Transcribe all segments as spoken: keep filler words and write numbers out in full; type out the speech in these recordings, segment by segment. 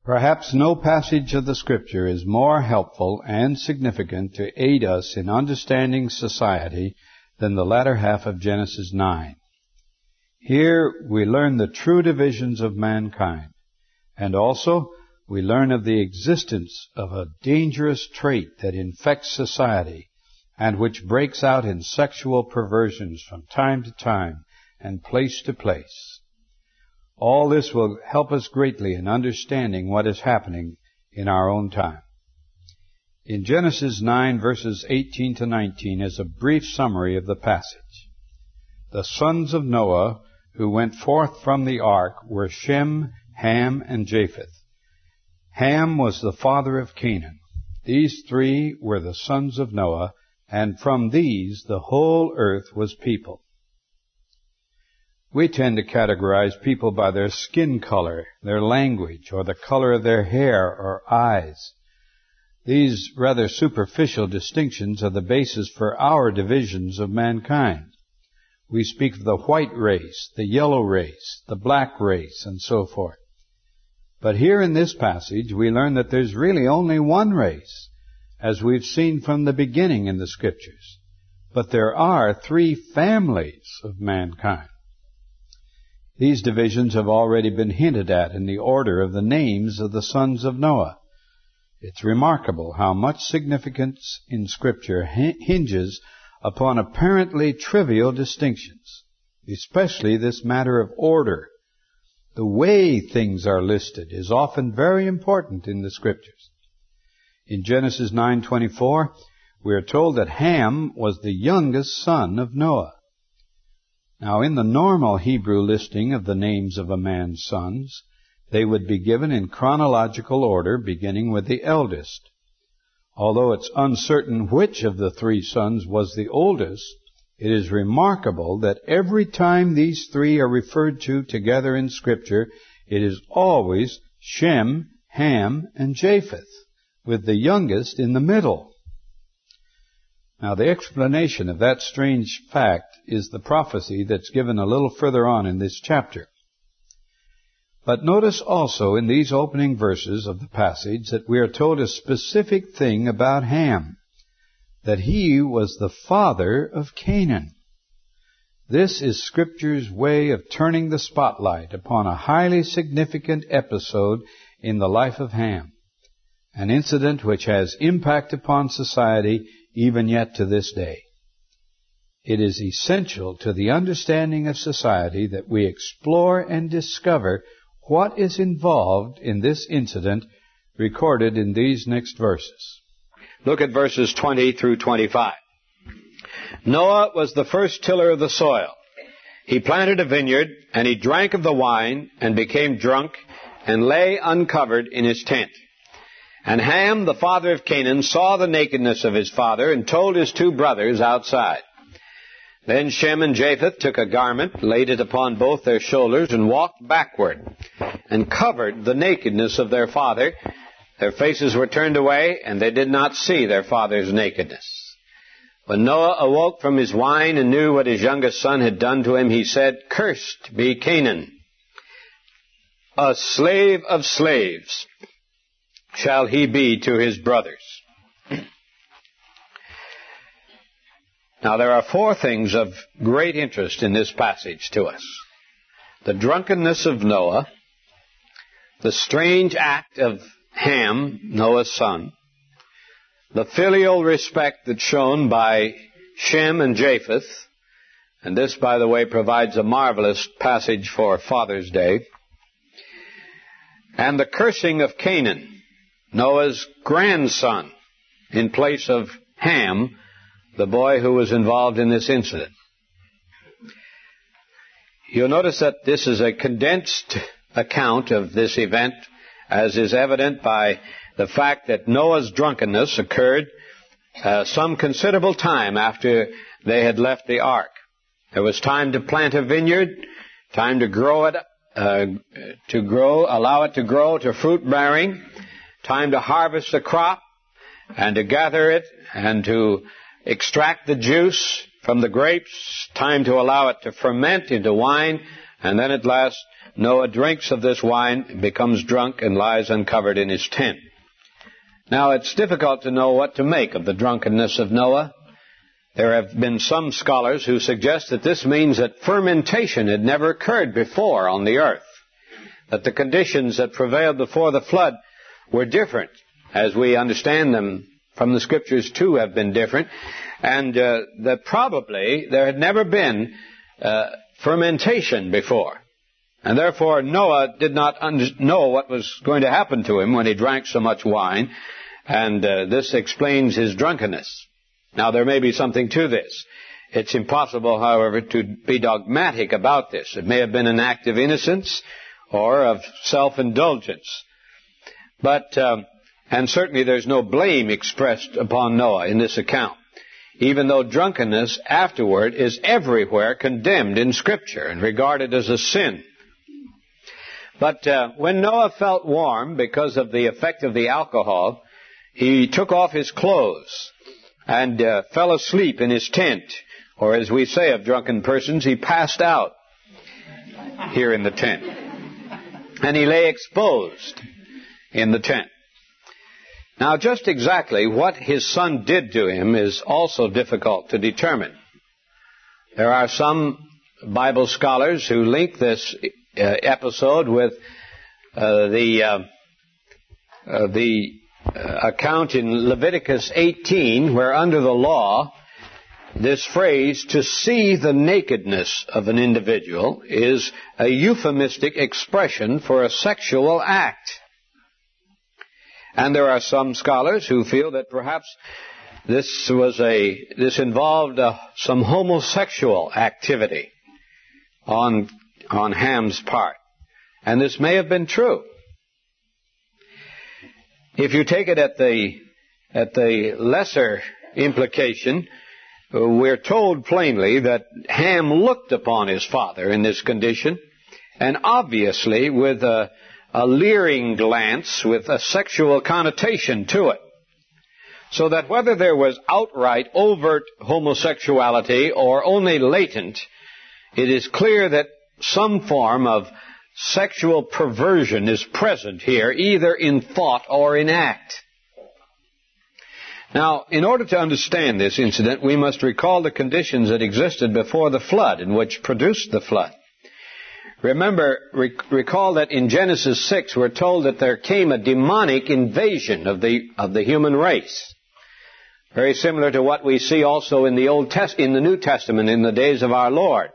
Perhaps no passage of the Scripture is more helpful and significant to aid us in understanding society than the latter half of Genesis nine. Here we learn the true divisions of mankind, and also we learn of the existence of a dangerous trait that infects society and which breaks out in sexual perversions from time to time and place to place. All this will help us greatly in understanding what is happening in our own time. In Genesis nine, verses eighteen to nineteen, is a brief summary of the passage. The sons of Noah who went forth from the ark were Shem, Ham, and Japheth. Ham was the father of Canaan. These three were the sons of Noah, and from these the whole earth was peopled. We tend to categorize people by their skin color, their language, or the color of their hair or eyes. These rather superficial distinctions are the basis for our divisions of mankind. We speak of the white race, the yellow race, the black race, and so forth. But here in this passage, we learn that there's really only one race, as we've seen from the beginning in the Scriptures. But there are three families of mankind. These divisions have already been hinted at in the order of the names of the sons of Noah. It's remarkable how much significance in Scripture hinges upon apparently trivial distinctions, especially this matter of order. The way things are listed is often very important in the Scriptures. In Genesis nine twenty-four, we are told that Ham was the youngest son of Noah. Now, in the normal Hebrew listing of the names of a man's sons, they would be given in chronological order, beginning with the eldest. Although it's uncertain which of the three sons was the oldest, it is remarkable that every time these three are referred to together in Scripture, it is always Shem, Ham, and Japheth, with the youngest in the middle. Now, the explanation of that strange fact is the prophecy that's given a little further on in this chapter. But notice also in these opening verses of the passage that we are told a specific thing about Ham, that he was the father of Canaan. This is Scripture's way of turning the spotlight upon a highly significant episode in the life of Ham, an incident which has impact upon society even yet to this day. It is essential to the understanding of society that we explore and discover what is involved in this incident recorded in these next verses. Look at verses twenty through twenty-five. Noah was the first tiller of the soil. He planted a vineyard, and he drank of the wine, and became drunk, and lay uncovered in his tent. And Ham, the father of Canaan, saw the nakedness of his father, and told his two brothers outside. Then Shem and Japheth took a garment, laid it upon both their shoulders, and walked backward, and covered the nakedness of their father. Their faces were turned away, and they did not see their father's nakedness. When Noah awoke from his wine and knew what his youngest son had done to him, he said, "Cursed be Canaan, a slave of slaves shall he be to his brothers." Now, there are four things of great interest in this passage to us. The drunkenness of Noah, the strange act of Ham, Noah's son, the filial respect that's shown by Shem and Japheth, and this, by the way, provides a marvelous passage for Father's Day, and the cursing of Canaan, Noah's grandson, in place of Ham, the boy who was involved in this incident. You'll notice that this is a condensed account of this event, as is evident by the fact that Noah's drunkenness occurred uh, some considerable time after they had left the ark. There was time to plant a vineyard, time to grow it, uh, to grow, allow it to grow to fruit bearing, time to harvest the crop and to gather it and to extract the juice from the grapes, time to allow it to ferment into wine, and then at last Noah drinks of this wine, becomes drunk, and lies uncovered in his tent. Now, it's difficult to know what to make of the drunkenness of Noah. There have been some scholars who suggest that this means that fermentation had never occurred before on the earth, that the conditions that prevailed before the flood were different, as we understand them from the Scriptures too have been different, and uh, that probably there had never been uh, fermentation before. And therefore Noah did not under- know what was going to happen to him when he drank so much wine, and uh, this explains his drunkenness. Now, there may be something to this. It's impossible, however, to be dogmatic about this. It may have been an act of innocence or of self-indulgence. But, um, and certainly there's no blame expressed upon Noah in this account, even though drunkenness afterward is everywhere condemned in Scripture and regarded as a sin. But uh, when Noah felt warm because of the effect of the alcohol, he took off his clothes and uh, fell asleep in his tent, or as we say of drunken persons, he passed out here in the tent. And he lay exposed in the tent. Now, just exactly what his son did to him is also difficult to determine. There are some Bible scholars who link this uh, episode with uh, the uh, uh, the uh, account in Leviticus eighteen, where under the law, this phrase, to see the nakedness of an individual, is a euphemistic expression for a sexual act. And there are some scholars who feel that perhaps this was a, this involved uh, some homosexual activity on, on Ham's part. And this may have been true. If you take it at the, at the lesser implication, we're told plainly that Ham looked upon his father in this condition, and obviously with a, a leering glance with a sexual connotation to it. So that whether there was outright, overt homosexuality or only latent, it is clear that some form of sexual perversion is present here, either in thought or in act. Now, in order to understand this incident, we must recall the conditions that existed before the flood and which produced the flood. Remember, rec- recall that in Genesis six we're told that there came a demonic invasion of the of the human race. Very similar to what we see also in the Old Test- in the New Testament in the days of our Lord.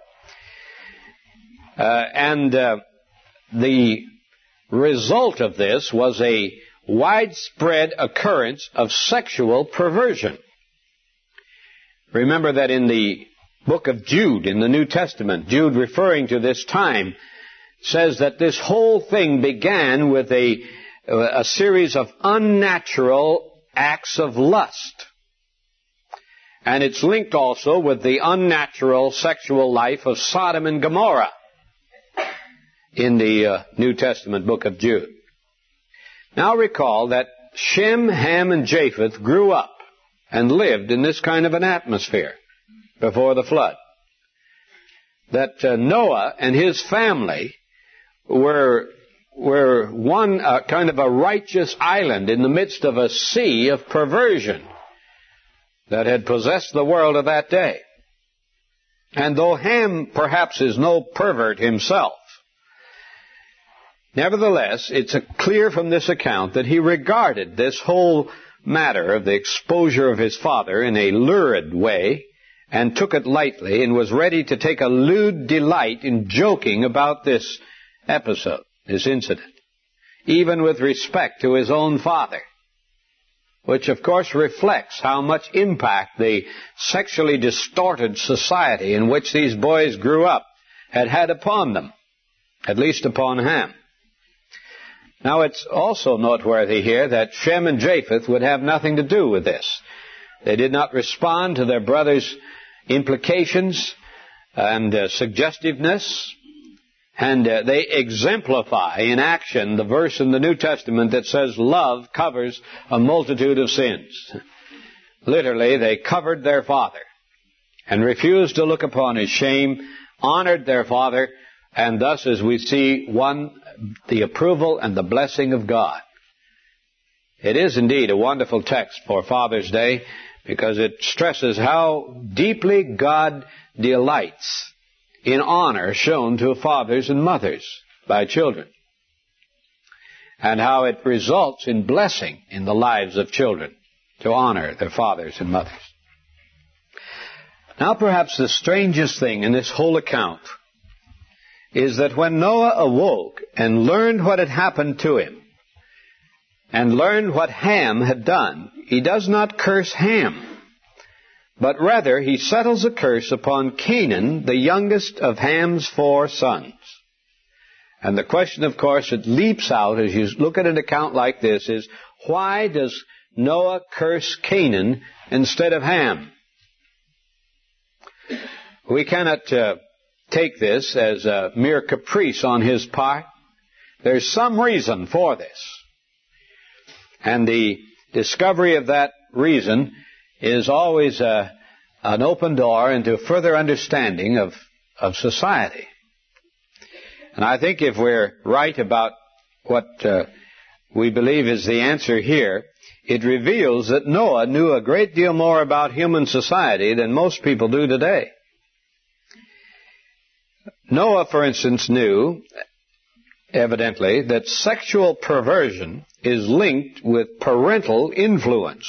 Uh, and uh, the result of this was a widespread occurrence of sexual perversion. Remember that in the book of Jude, in the New Testament, Jude, referring to this time, says that this whole thing began with a, a series of unnatural acts of lust. And it's linked also with the unnatural sexual life of Sodom and Gomorrah in the uh, New Testament book of Jude. Now recall that Shem, Ham, and Japheth grew up and lived in this kind of an atmosphere before the flood. That uh, Noah and his family were, were one uh, kind of a righteous island in the midst of a sea of perversion that had possessed the world of that day. And though Ham perhaps is no pervert himself, nevertheless, it's clear from this account that he regarded this whole matter of the exposure of his father in a lurid way and took it lightly and was ready to take a lewd delight in joking about this episode, this incident, even with respect to his own father, which of course reflects how much impact the sexually distorted society in which these boys grew up had had upon them, at least upon Ham. Now, it's also noteworthy here that Shem and Japheth would have nothing to do with this. They did not respond to their brother's implications and uh, suggestiveness, and uh, they exemplify in action the verse in the New Testament that says love covers a multitude of sins. Literally, they covered their father and refused to look upon his shame, honored their father, And thus, as we see, won the approval and the blessing of God. It is indeed a wonderful text for Father's Day because it stresses how deeply God delights in honor shown to fathers and mothers by children, and how it results in blessing in the lives of children to honor their fathers and mothers. Now, perhaps the strangest thing in this whole account is that when Noah awoke and learned what had happened to him, and learned what Ham had done, he does not curse Ham, but rather he settles a curse upon Canaan, the youngest of Ham's four sons. And the question, of course, that leaps out as you look at an account like this is, why does Noah curse Canaan instead of Ham? We cannot uh, take this as a mere caprice on his part. There's some reason for this. And the discovery of that reason is always a, an open door into further understanding of, of society. And I think if we're right about what uh, we believe is the answer here, it reveals that Noah knew a great deal more about human society than most people do today. Noah, for instance, knew, evidently, that sexual perversion is linked with parental influence.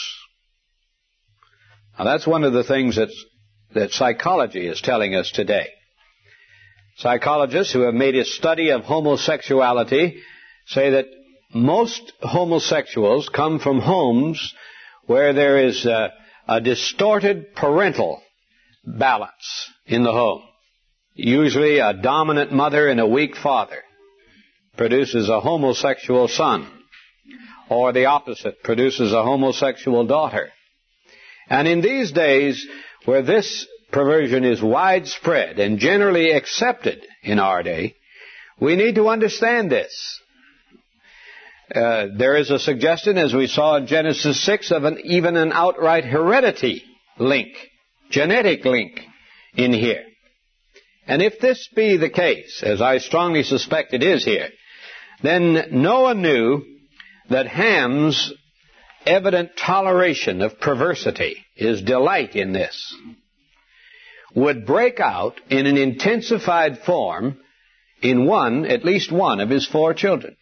Now, that's one of the things that's, that psychology is telling us today. Psychologists who have made a study of homosexuality say that most homosexuals come from homes where there is a, a distorted parental balance in the home. Usually a dominant mother and a weak father produces a homosexual son, or the opposite, produces a homosexual daughter. And in these days, where this perversion is widespread and generally accepted in our day, we need to understand this. Uh, there is a suggestion, as we saw in Genesis six, of an, even an outright heredity link, genetic link in here. And if this be the case, as I strongly suspect it is here, then Noah knew that Ham's evident toleration of perversity, his delight in this, would break out in an intensified form in one, at least one, of his four children.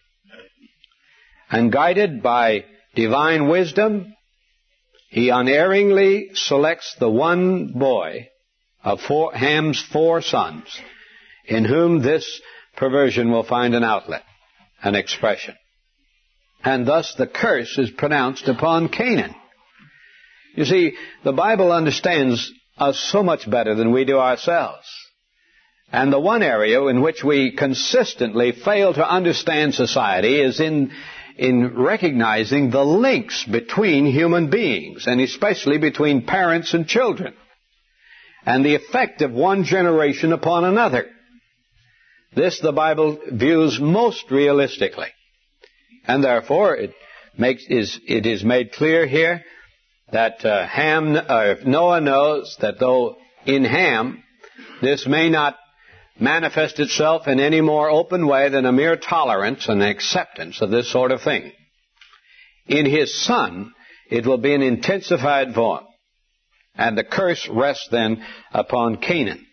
And guided by divine wisdom, he unerringly selects the one boy of four, Ham's four sons, in whom this perversion will find an outlet, an expression. And thus the curse is pronounced upon Canaan. You see, the Bible understands us so much better than we do ourselves. And the one area in which we consistently fail to understand society is in, in recognizing the links between human beings, and especially between parents and children, and the effect of one generation upon another. This the Bible views most realistically. And therefore, it makes is it is made clear here that uh, Ham, uh, Noah knows that though in Ham this may not manifest itself in any more open way than a mere tolerance and acceptance of this sort of thing, in his son it will be an intensified form, and the curse rests then upon Canaan.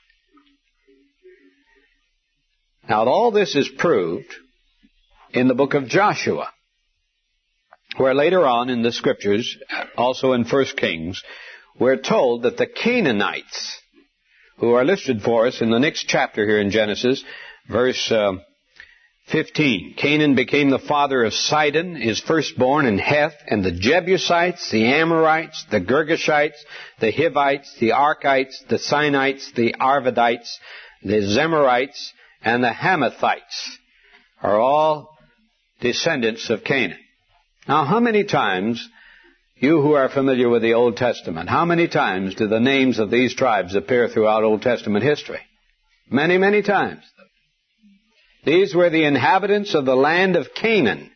Now, all this is proved in the book of Joshua, where later on in the Scriptures, also in First Kings, we're told that the Canaanites, who are listed for us in the next chapter here in Genesis, verse uh, fifteen, Canaan became the father of Sidon, his firstborn, and Heth, and the Jebusites, the Amorites, the Girgashites, the Hivites, the Arkites, the Sinites, the Arvadites, the Zemarites, and the Hamathites are all descendants of Canaan. Now, how many times, you who are familiar with the Old Testament, how many times do the names of these tribes appear throughout Old Testament history? Many, many times. These were the inhabitants of the land of Canaan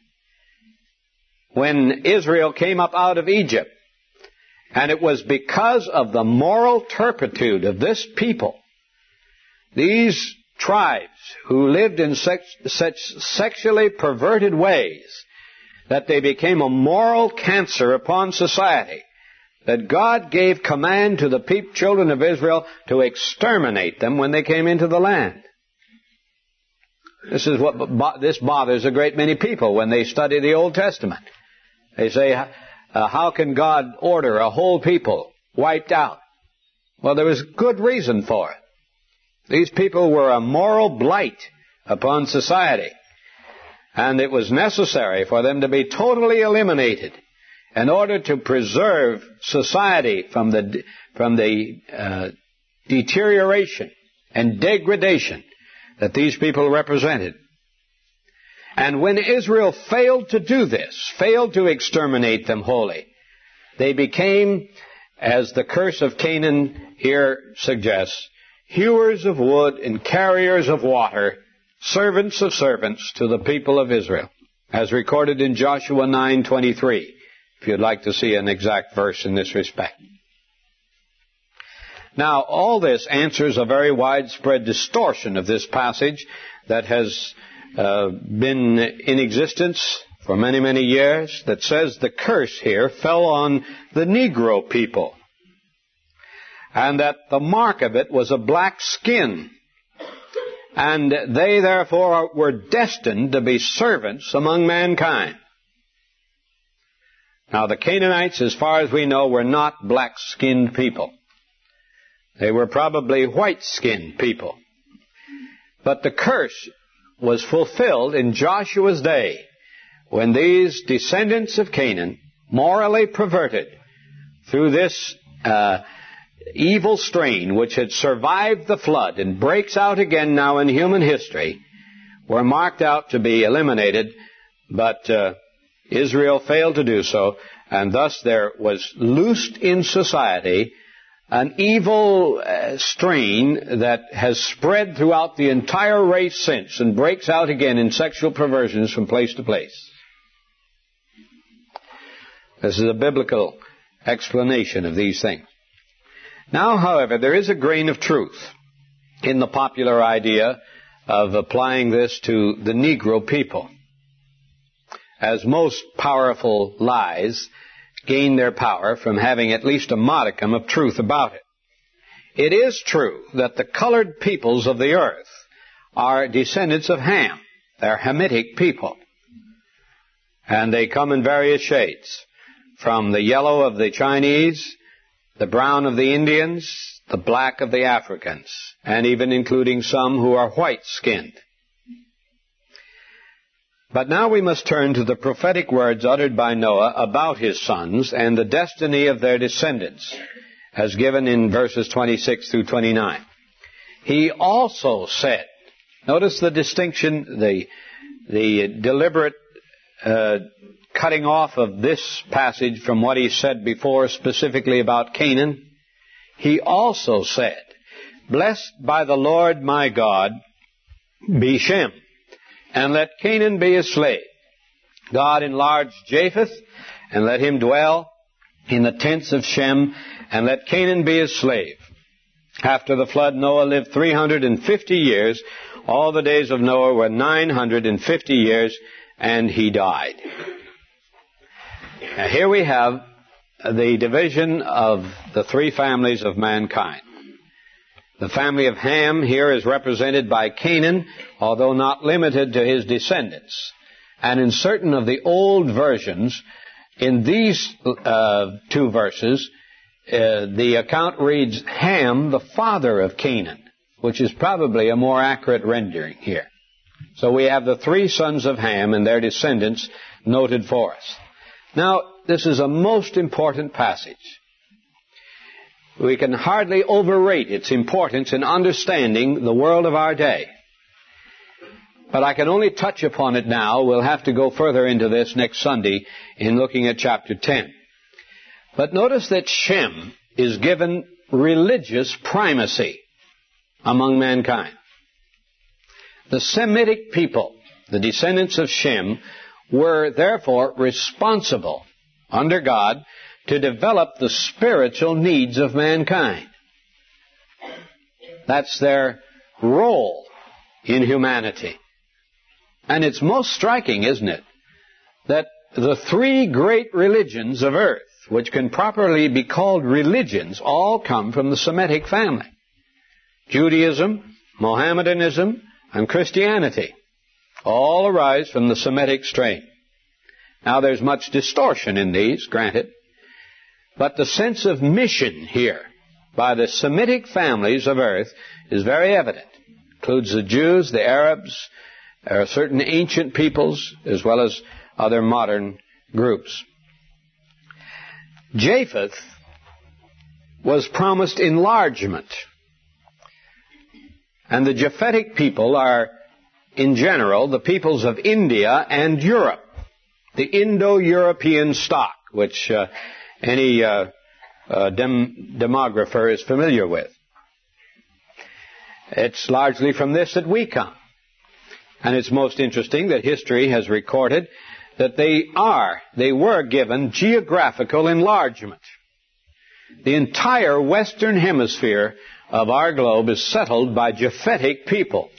when Israel came up out of Egypt. And it was because of the moral turpitude of this people, these tribes who lived in such, such sexually perverted ways that they became a moral cancer upon society, that God gave command to the pe- children of Israel to exterminate them when they came into the land. This is what bo- this bothers a great many people when they study the Old Testament. They say, uh, how can God order a whole people wiped out? Well, there was good reason for it. These people were a moral blight upon society, and it was necessary for them to be totally eliminated in order to preserve society from the from the uh, deterioration and degradation that these people represented. And when Israel failed to do this, failed to exterminate them wholly, they became, as the curse of Canaan here suggests, hewers of wood and carriers of water, servants of servants to the people of Israel, as recorded in Joshua nine twenty-three, if you'd like to see an exact verse in this respect. Now, all this answers a very widespread distortion of this passage that has uh, been in existence for many, many years, that says the curse here fell on the Negro people, and that the mark of it was a black skin, and they therefore were destined to be servants among mankind. Now, the Canaanites, as far as we know, were not black-skinned people. They were probably white-skinned people. But the curse was fulfilled in Joshua's day, when these descendants of Canaan, morally perverted through this uh, evil strain which had survived the flood and breaks out again now in human history, were marked out to be eliminated, but uh, Israel failed to do so, and thus there was loosed in society an evil uh, strain that has spread throughout the entire race since and breaks out again in sexual perversions from place to place. This is a biblical explanation of these things. Now, however, there is a grain of truth in the popular idea of applying this to the Negro people, as most powerful lies gain their power from having at least a modicum of truth about it. It is true that the colored peoples of the earth are descendants of Ham. They're Hamitic people. And they come in various shades, from the yellow of the Chinese, the brown of the Indians, the black of the Africans, and even including some who are white-skinned. But now we must turn to the prophetic words uttered by Noah about his sons and the destiny of their descendants, as given in verses twenty-six through twenty-nine. He also said, notice the distinction, the, the deliberate uh, cutting off of this passage from what he said before, specifically about Canaan. He also said, "Blessed by the Lord my God be Shem, and let Canaan be his slave. God enlarged Japheth, and let him dwell in the tents of Shem, and let Canaan be his slave." After the flood, Noah lived three hundred fifty years. All the days of Noah were nine hundred fifty years, and he died. Now, here we have the division of the three families of mankind. The family of Ham here is represented by Canaan, although not limited to his descendants. And in certain of the old versions, in these uh, two verses, uh, the account reads Ham, the father of Canaan, which is probably a more accurate rendering here. So we have the three sons of Ham and their descendants noted for us. Now, this is a most important passage. We can hardly overrate its importance in understanding the world of our day. But I can only touch upon it now. We'll have to go further into this next Sunday in looking at chapter ten. But notice that Shem is given religious primacy among mankind. The Semitic people, the descendants of Shem, were therefore responsible under God to develop the spiritual needs of mankind. That's their role in humanity. And it's most striking, isn't it, that the three great religions of earth, which can properly be called religions, all come from the Semitic family. Judaism, Mohammedanism, and Christianity all arise from the Semitic strain. Now, there's much distortion in these, granted, but the sense of mission here by the Semitic families of earth is very evident. It includes the Jews, the Arabs, there are certain ancient peoples, as well as other modern groups. Japheth was promised enlargement. And the Japhetic people are, in general, the peoples of India and Europe, the Indo-European stock, which uh, any uh, uh, dem- demographer is familiar with. It's largely from this that we come. And it's most interesting that history has recorded that they are, they were given geographical enlargement. The entire western hemisphere of our globe is settled by Japhetic peoples.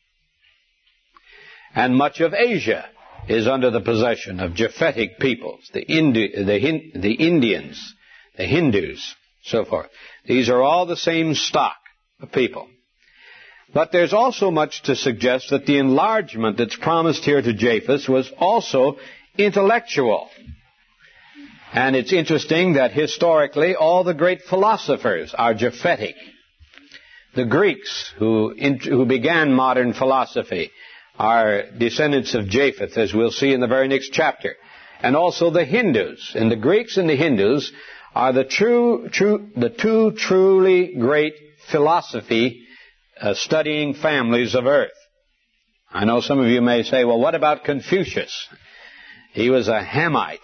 And much of Asia is under the possession of Japhetic peoples, the, Indi- the, Hin- the Indians, the Hindus, so forth. These are all the same stock of people. But there's also much to suggest that the enlargement that's promised here to Japheth was also intellectual. And it's interesting that historically all the great philosophers are Japhetic. The Greeks, who, in, who began modern philosophy, are descendants of Japheth, as we'll see in the very next chapter. And also the Hindus. And the Greeks and the Hindus are the true, true, the two truly great philosophy uh, studying families of earth. I know some of you may say, well, what about Confucius? He was a Hamite.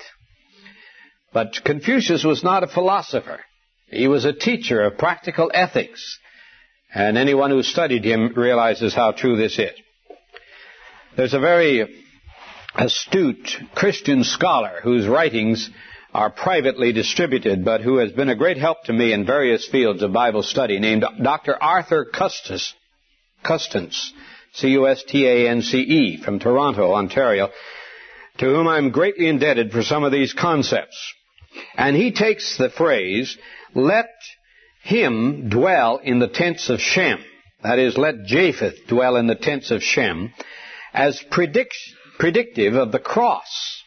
But Confucius was not a philosopher. He was a teacher of practical ethics. And anyone who studied him realizes how true this is. There's a very astute Christian scholar whose writings are privately distributed, but who has been a great help to me in various fields of Bible study, named Doctor Arthur Custance, Custance, C U S T A N C E, from Toronto, Ontario, to whom I'm greatly indebted for some of these concepts. And he takes the phrase, let him dwell in the tents of Shem, that is, let Japheth dwell in the tents of Shem, as predict, predictive of the cross,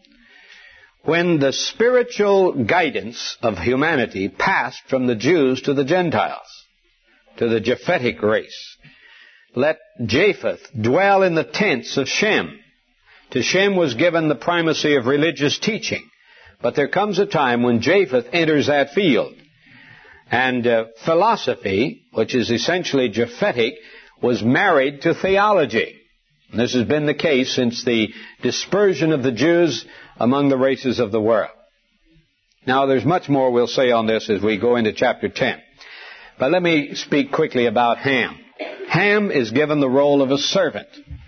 when the spiritual guidance of humanity passed from the Jews to the Gentiles, to the Japhetic race. Let Japheth dwell in the tents of Shem. To Shem was given the primacy of religious teaching, but there comes a time when Japheth enters that field. And uh, philosophy, which is essentially Japhetic, was married to theology. And this has been the case since the dispersion of the Jews among the races of the world. Now, there's much more we'll say on this as we go into chapter ten. But let me speak quickly about Ham. Ham is given the role of a servant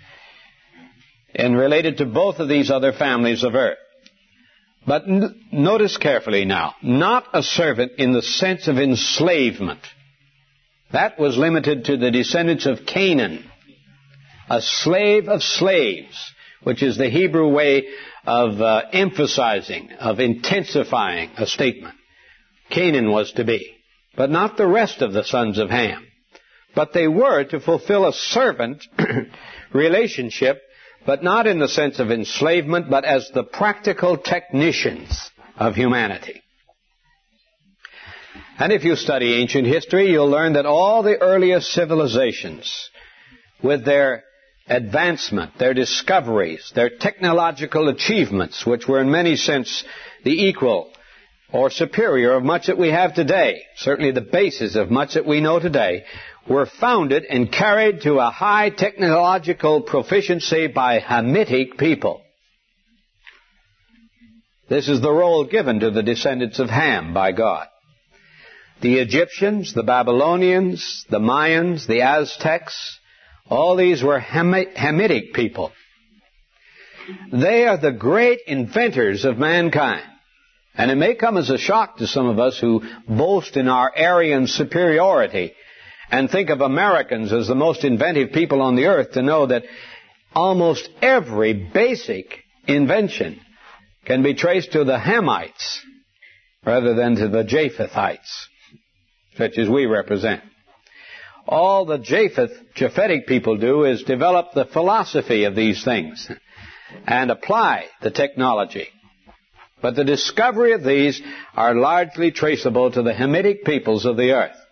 and related to both of these other families of earth. But n- notice carefully now, not a servant in the sense of enslavement. That was limited to the descendants of Canaan. A slave of slaves, which is the Hebrew way of uh, emphasizing, of intensifying a statement. Canaan was to be, but not the rest of the sons of Ham. But they were to fulfill a servant relationship, but not in the sense of enslavement, but as the practical technicians of humanity. And if you study ancient history, you'll learn that all the earliest civilizations, with their advancement, their discoveries, their technological achievements, which were in many sense the equal or superior of much that we have today, certainly the basis of much that we know today, were founded and carried to a high technological proficiency by Hamitic people. This is the role given to the descendants of Ham by God. The Egyptians, the Babylonians, the Mayans, the Aztecs, all these were Hamitic people. They are the great inventors of mankind. And it may come as a shock to some of us who boast in our Aryan superiority and think of Americans as the most inventive people on the earth to know that almost every basic invention can be traced to the Hamites rather than to the Japhethites, such as we represent. All the Japheth, Japhetic people do is develop the philosophy of these things and apply the technology. But the discovery of these are largely traceable to the Hamitic peoples of the earth.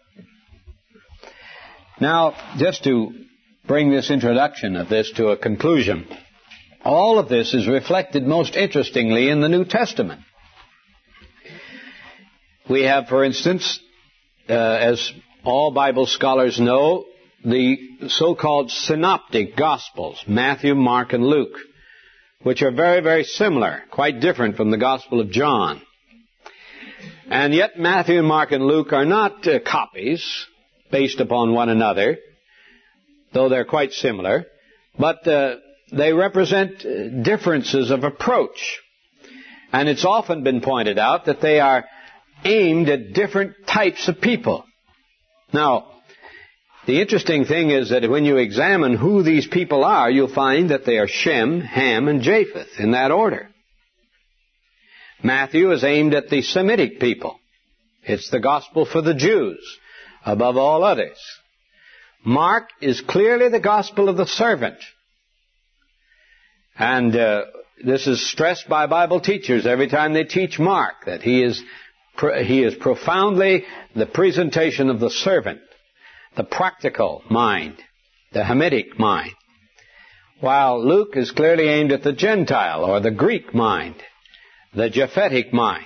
Now, just to bring this introduction of this to a conclusion, all of this is reflected most interestingly in the New Testament. We have, for instance, uh, as all Bible scholars know, the so-called synoptic Gospels, Matthew, Mark, and Luke, which are very, very similar, quite different from the Gospel of John. And yet Matthew, Mark, and Luke are not uh, copies based upon one another, though they're quite similar, but uh, they represent uh, differences of approach. And it's often been pointed out that they are aimed at different types of people. Now, the interesting thing is that when you examine who these people are, you'll find that they are Shem, Ham, and Japheth, in that order. Matthew is aimed at the Semitic people. It's the gospel for the Jews, above all others. Mark is clearly the gospel of the servant. And uh, this is stressed by Bible teachers every time they teach Mark, that he is he is profoundly the presentation of the servant, the practical mind, the Hamitic mind, while Luke is clearly aimed at the Gentile or the Greek mind, the Japhetic mind.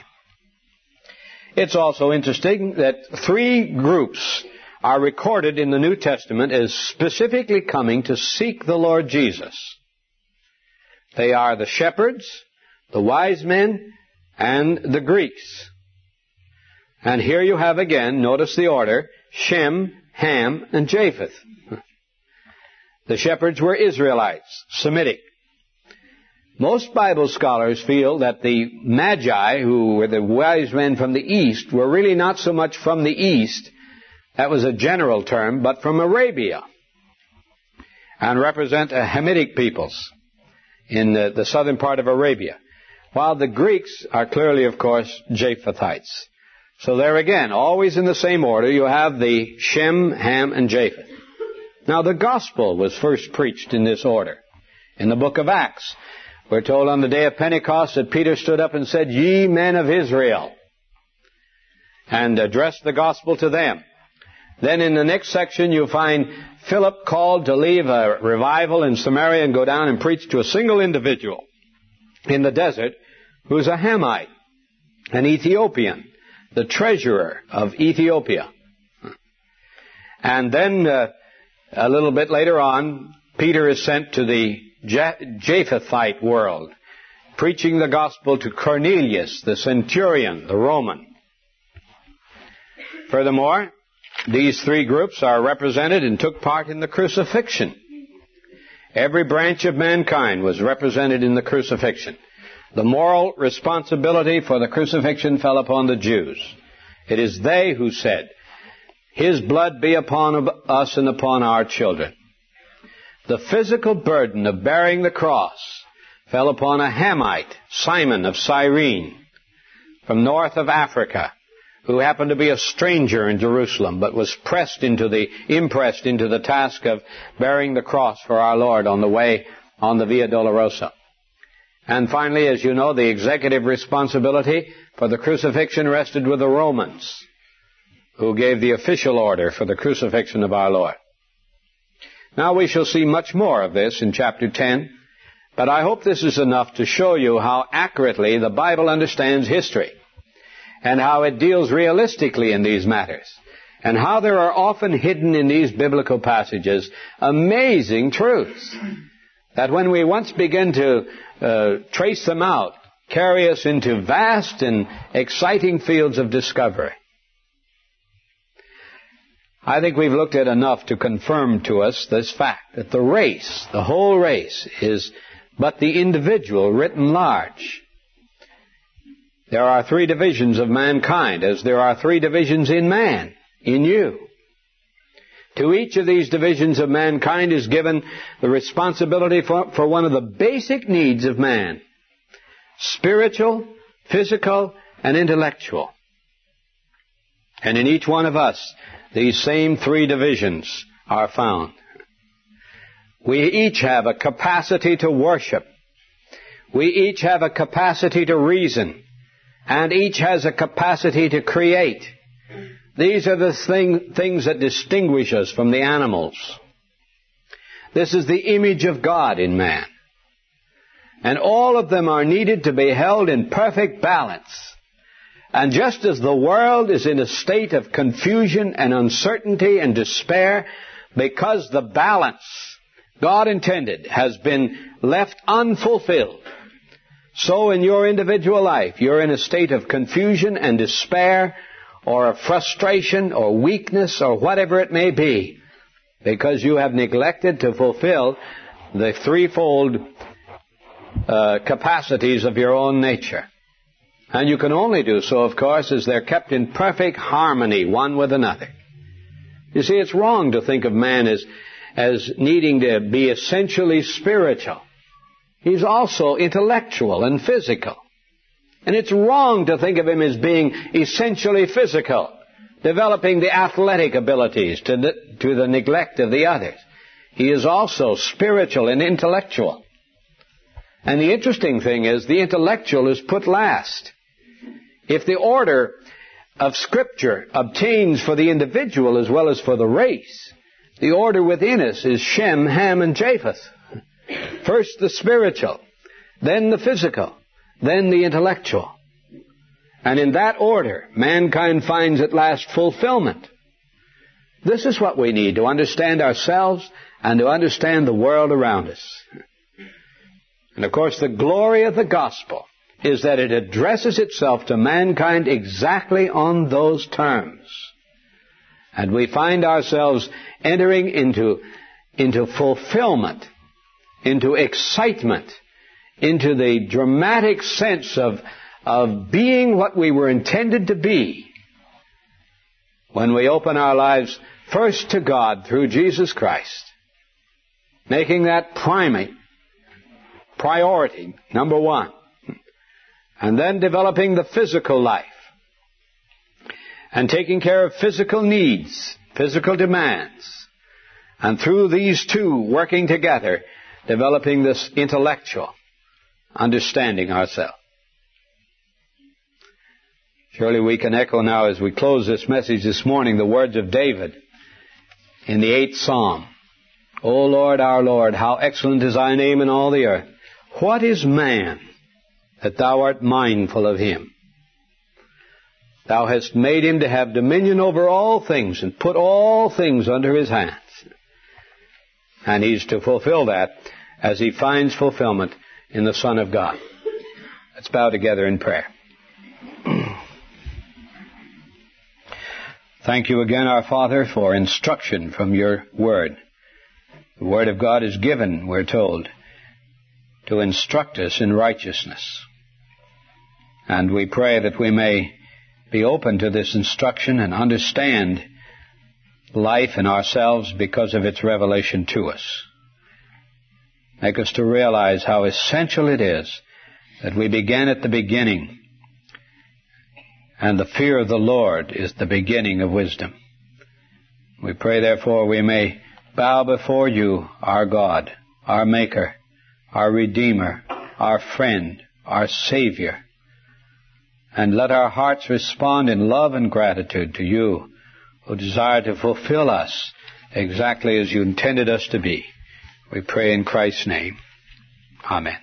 It's also interesting that three groups are recorded in the New Testament as specifically coming to seek the Lord Jesus. They are the shepherds, the wise men, and the Greeks. And here you have again, notice the order, Shem, Ham, and Japheth. The shepherds were Israelites, Semitic. Most Bible scholars feel that the Magi, who were the wise men from the east, were really not so much from the east, that was a general term, but from Arabia, and represent a Hamitic peoples in the, the southern part of Arabia, while the Greeks are clearly, of course, Japhethites. So there again, always in the same order, you have the Shem, Ham, and Japheth. Now, the gospel was first preached in this order. In the book of Acts, we're told on the day of Pentecost that Peter stood up and said, "Ye men of Israel," and addressed the gospel to them. Then in the next section you find Philip called to leave a revival in Samaria and go down and preach to a single individual in the desert who's a Hamite, an Ethiopian, the treasurer of Ethiopia. And then uh, a little bit later on, Peter is sent to the Japhethite world, preaching the gospel to Cornelius, the centurion, the Roman. Furthermore, these three groups are represented and took part in the crucifixion. Every branch of mankind was represented in the crucifixion. The moral responsibility for the crucifixion fell upon the Jews. It is they who said, "His blood be upon us and upon our children." The physical burden of bearing the cross fell upon a Hamite, Simon of Cyrene, from north of Africa, who happened to be a stranger in Jerusalem, but was pressed into the, impressed into the task of bearing the cross for our Lord on the way, on the Via Dolorosa. And finally, as you know, the executive responsibility for the crucifixion rested with the Romans, who gave the official order for the crucifixion of our Lord. Now we shall see much more of this in chapter ten, but I hope this is enough to show you how accurately the Bible understands history, and how it deals realistically in these matters, and how there are often hidden in these biblical passages amazing truths that when we once begin to uh, trace them out, carry us into vast and exciting fields of discovery. I think we've looked at enough to confirm to us this fact, that the race, the whole race, is but the individual written large. There are three divisions of mankind, as there are three divisions in man, in you. To each of these divisions of mankind is given the responsibility for, for one of the basic needs of man: spiritual, physical, and intellectual. And in each one of us, these same three divisions are found. We each have a capacity to worship. We each have a capacity to reason. And each has a capacity to create. These are the thing, things that distinguish us from the animals. This is the image of God in man. And all of them are needed to be held in perfect balance. And just as the world is in a state of confusion and uncertainty and despair because the balance God intended has been left unfulfilled, so in your individual life, you're in a state of confusion and despair, or of frustration or weakness or whatever it may be, because you have neglected to fulfill the threefold uh, capacities of your own nature. And you can only do so, of course, as they're kept in perfect harmony one with another. You see, it's wrong to think of man as, as needing to be essentially spiritual. He's also intellectual and physical. And it's wrong to think of him as being essentially physical, developing the athletic abilities to the, to the neglect of the others. He is also spiritual and intellectual. And the interesting thing is, the intellectual is put last. If the order of Scripture obtains for the individual as well as for the race, the order within us is Shem, Ham, and Japheth. First the spiritual, then the physical, then the intellectual. And in that order, mankind finds at last fulfillment. This is what we need to understand ourselves and to understand the world around us. And of course, the glory of the gospel is that it addresses itself to mankind exactly on those terms. And we find ourselves entering into, into fulfillment, into excitement, into the dramatic sense of, of being what we were intended to be when we open our lives first to God through Jesus Christ, making that primate, priority, number one, and then developing the physical life and taking care of physical needs, physical demands, and through these two working together, developing this intellectual understanding ourselves. Surely we can echo now, as we close this message this morning, the words of David in the eighth Psalm. O Lord, our Lord, how excellent is thy name in all the earth. What is man that thou art mindful of him? Thou hast made him to have dominion over all things and put all things under his hands. And he's to fulfill that as he finds fulfillment in the Son of God. Let's bow together in prayer. Thank you again, our Father, for instruction from your Word. The Word of God is given, we're told, to instruct us in righteousness. And we pray that we may be open to this instruction and understand life in ourselves because of its revelation to us. Make us to realize how essential it is that we begin at the beginning. And the fear of the Lord is the beginning of wisdom. We pray, therefore, we may bow before you, our God, our Maker, our Redeemer, our Friend, our Savior, and let our hearts respond in love and gratitude to you, who desire to fulfill us exactly as you intended us to be. We pray in Christ's name. Amen.